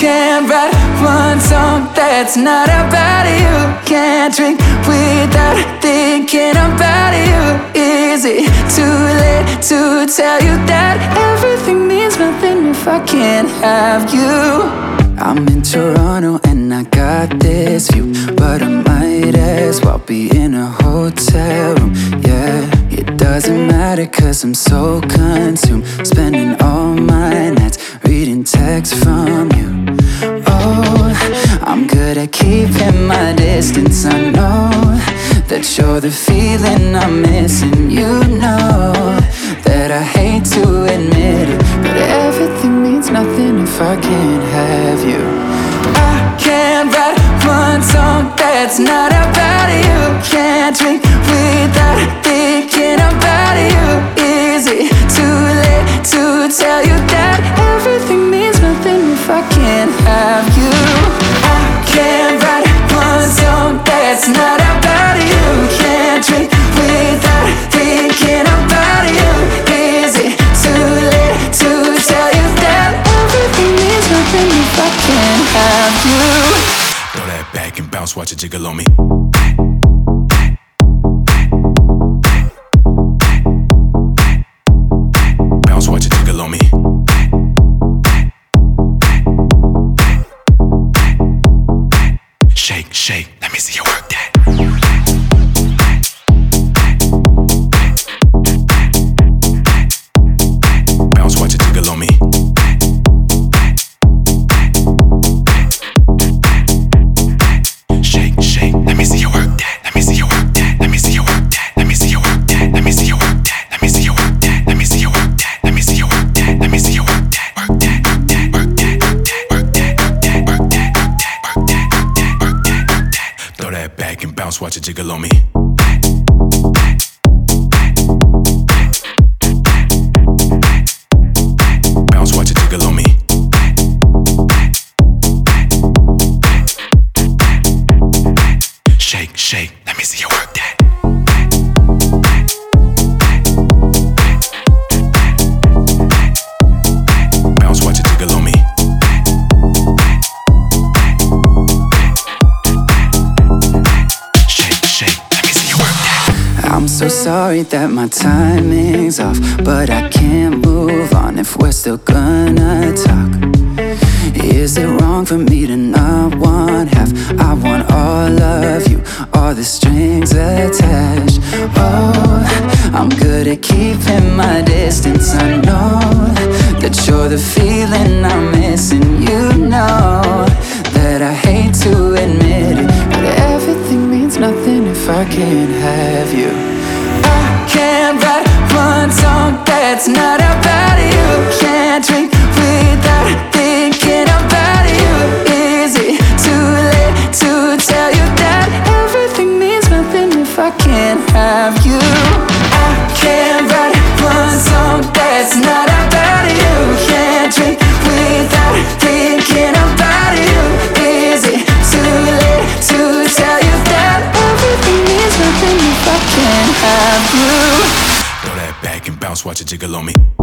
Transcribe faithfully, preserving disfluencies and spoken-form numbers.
can't write one song that's not about you. Can't drink without thinking about you. Is it too late to tell you that everything means nothing if I can't have you? I'm in Toronto and I got this view, but I might as well be in a hotel room, yeah. It doesn't matter cause I'm so consumed, spending all my nights reading texts from you. Oh, I'm good at keeping my distance. I know that you're the feeling I'm missing. You know that I hate to admit it, but everything means nothing if I can't have you. I can't write one song that's not about you. Can't drink without thinking about you. Is it too late to tell you that everything means nothing if I can't have you? I can't write one song that's not about you. Can't drink without thinking about you. Is it too late to tell you that everything means nothing if I can't have you? Throw that back and bounce, watch it jiggle on me. Bounce, watch it jiggle on me. Shake, shake, let me see you work that. Bounce, watch it jiggle on me. Shake, shake, let me see you work that. Let me see you work that. Let me see you work that. Let me see you work that. Let me see you work that. Let me see you work that. Let me see you work that. Let me see you work that. Let me see you work that. Work that, work that, work that, work that, work that, work that, work that, work that, work that. Throw that back and bounce, watch it jiggle on me. Bounce, watch it jiggle on me. Shake, shake, let me see you work that. Bounce, watch it jiggle on me. Shake, shake, let me see you work that. I'm so sorry that my timing's off, but I can't move on if we're still gonna talk. Is it wrong for me to not want half? I want all of you, all the strings attached. Oh, I'm good at keeping my distance. I know that you're the feeling I'm missing. You know that I hate to admit it, but everything means nothing if I can't have you. I can't write one song that's not about you. Can't drink without thinking about you. Is it too late to tell you that everything means nothing if I can't have you? I can't write one song that's not about you. Can't drink without thinking about you. Is it too late to tell you that everything means nothing if I can't have you? Throw that back and bounce, watch it jiggle on me.